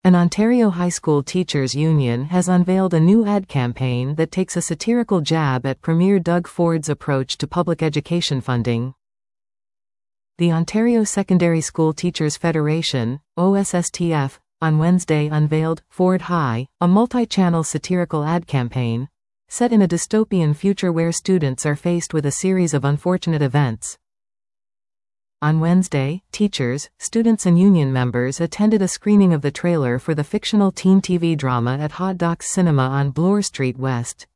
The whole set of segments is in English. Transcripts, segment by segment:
An Ontario high school teachers' union has unveiled a new ad campaign that takes a satirical jab at Premier Doug Ford's approach to public education funding. The Ontario Secondary School Teachers Federation, OSSTF, on Wednesday unveiled Ford High, a multi-channel satirical ad campaign, set in a dystopian future where students are faced with a series of unfortunate events. On Wednesday, teachers, students and union members attended a screening of the trailer for the fictional teen TV drama at Hot Docs Cinema on Bloor Street West.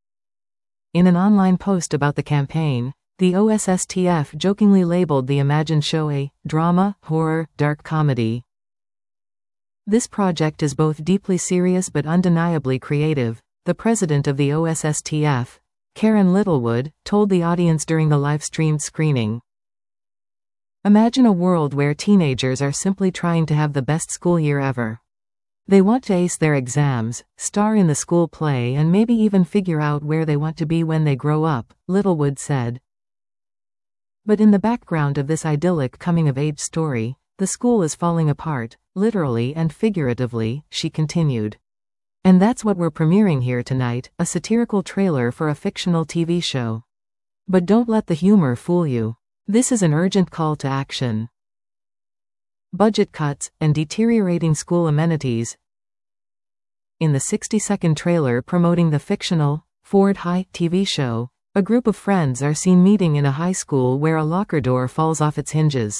In an online post about the campaign, the OSSTF jokingly labeled the imagined show a drama, horror, dark comedy. This project is both deeply serious but undeniably creative, the president of the OSSTF, Karen Littlewood, told the audience during the live-streamed screening. Imagine a world where teenagers are simply trying to have the best school year ever. They want to ace their exams, star in the school play and maybe even figure out where they want to be when they grow up, Littlewood said. But in the background of this idyllic coming-of-age story, the school is falling apart, literally and figuratively, she continued. And that's what we're premiering here tonight, a satirical trailer for a fictional TV show. But don't let the humor fool you. This is an urgent call to action. Budget cuts and deteriorating school amenities. In the 60-second trailer promoting the fictional Ford High TV show, a group of friends are seen meeting in a high school where a locker door falls off its hinges.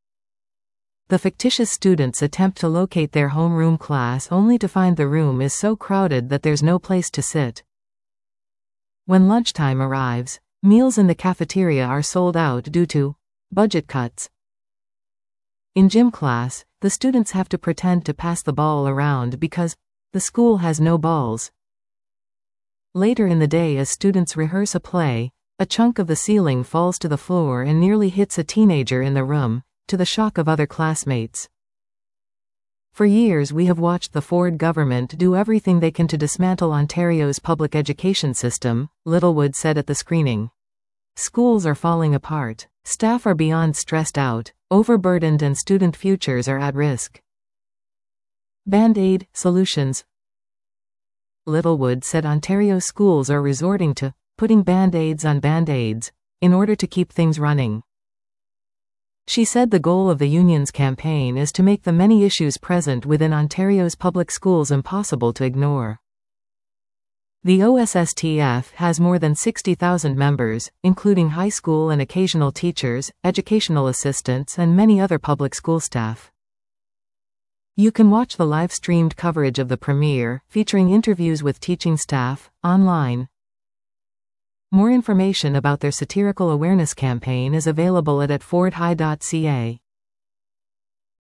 The fictitious students attempt to locate their homeroom class only to find the room is so crowded that there's no place to sit. When lunchtime arrives, meals in the cafeteria are sold out due to budget cuts. In gym class, the students have to pretend to pass the ball around because the school has no balls. Later in the day, as students rehearse a play, a chunk of the ceiling falls to the floor and nearly hits a teenager in the room, to the shock of other classmates. For years we have watched the Ford government do everything they can to dismantle Ontario's public education system, Littlewood said at the screening. Schools are falling apart, staff are beyond stressed out, overburdened and student futures are at risk. Band-Aid solutions. Littlewood said Ontario schools are resorting to putting Band-Aids on Band-Aids in order to keep things running. She said the goal of the union's campaign is to make the many issues present within Ontario's public schools impossible to ignore. The OSSTF has more than 60,000 members, including high school and occasional teachers, educational assistants and many other public school staff. You can watch the live-streamed coverage of the premiere, featuring interviews with teaching staff, online. More information about their satirical awareness campaign is available at fordhigh.ca.